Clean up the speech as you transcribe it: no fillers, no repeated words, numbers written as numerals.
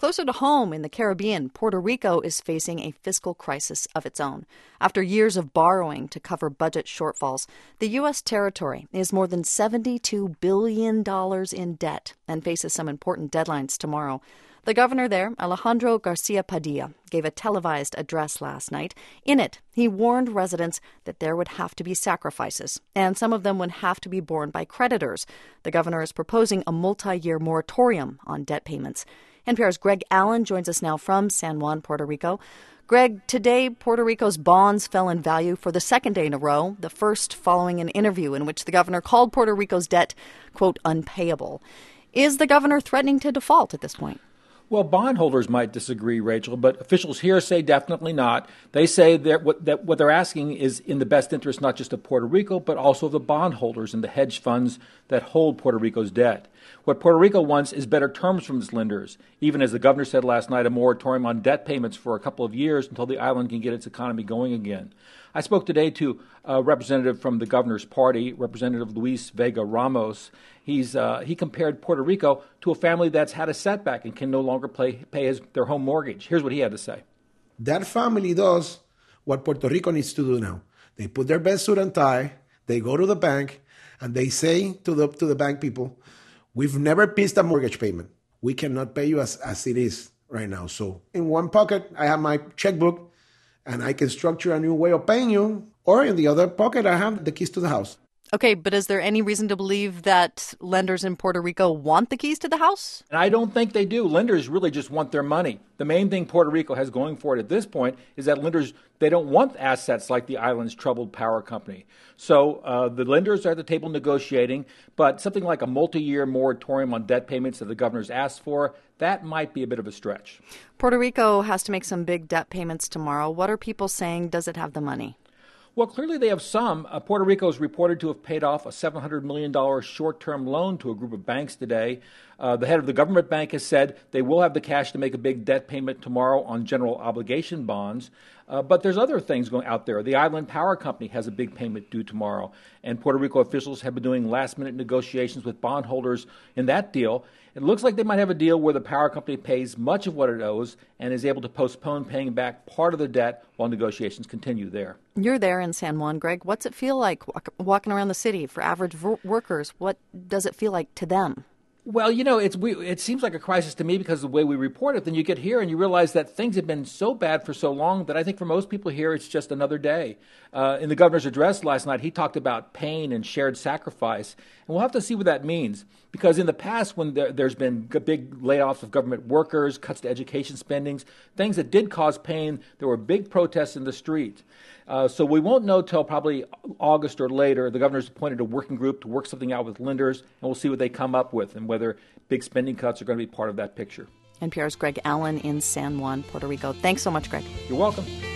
Closer to home in the Caribbean, Puerto Rico is facing a fiscal crisis of its own. After years of borrowing to cover budget shortfalls, the U.S. territory is more than $72 billion in debt and faces some important deadlines tomorrow. The governor there, Alejandro Garcia Padilla, gave a televised address last night. In it, he warned residents that there would have to be sacrifices, and some of them would have to be borne by creditors. The governor is proposing a multi-year moratorium on debt payments. NPR's Greg Allen joins us now from San Juan, Puerto Rico. Greg, today Puerto Rico's bonds fell in value for the second day in a row, the first following an interview in which the governor called Puerto Rico's debt, quote, unpayable. Is the governor threatening to default at this point? Well, bondholders might disagree, Rachel, but officials here say definitely not. They say that what they're asking is in the best interest not just of Puerto Rico, but also of the bondholders and the hedge funds that hold Puerto Rico's debt. What Puerto Rico wants is better terms from its lenders, even as the governor said last night, a moratorium on debt payments for a couple of years until the island can get its economy going again. I spoke today to a representative from the governor's party, Representative Luis Vega Ramos. He compared Puerto Rico to a family that's had a setback and can no longer pay their home mortgage. Here's what he had to say. That family does what Puerto Rico needs to do now. They put their best suit and tie, they go to the bank, and they say to the bank people, we've never missed a mortgage payment. We cannot pay you as it is right now. So in one pocket, I have my checkbook, and I can structure a new way of paying you. Or in the other pocket, I have the keys to the house. Okay, but is there any reason to believe that lenders in Puerto Rico want the keys to the house? And I don't think they do. Lenders really just want their money. The main thing Puerto Rico has going for it at this point is that lenders, they don't want assets like the island's troubled power company. So the lenders are at the table negotiating, but something like a multi-year moratorium on debt payments that the governor's asked for, that might be a bit of a stretch. Puerto Rico has to make some big debt payments tomorrow. What are people saying? Does it have the money? Well, clearly they have some. Puerto Rico is reported to have paid off a $700 million short-term loan to a group of banks today. The head of the government bank has said they will have the cash to make a big debt payment tomorrow on general obligation bonds. But there's other things going out there. The Island Power Company has a big payment due tomorrow. And Puerto Rico officials have been doing last-minute negotiations with bondholders in that deal. It looks like they might have a deal where the power company pays much of what it owes and is able to postpone paying back part of the debt while negotiations continue there. You're there in San Juan, Greg. What's it feel like walking around the city for average workers? What does it feel like to them? Well, it seems like a crisis to me because of the way we report it. Then you get here and you realize that things have been so bad for so long that I think for most people here it's just another day. In the governor's address last night, he talked about pain and shared sacrifice. And we'll have to see what that means. Because in the past, when there's been big layoffs of government workers, cuts to education spendings, things that did cause pain, there were big protests in the street. So we won't know till probably August or later. The governor's appointed a working group to work something out with lenders, and we'll see what they come up with and whether big spending cuts are going to be part of that picture. NPR's Greg Allen in San Juan, Puerto Rico. Thanks so much, Greg. You're welcome.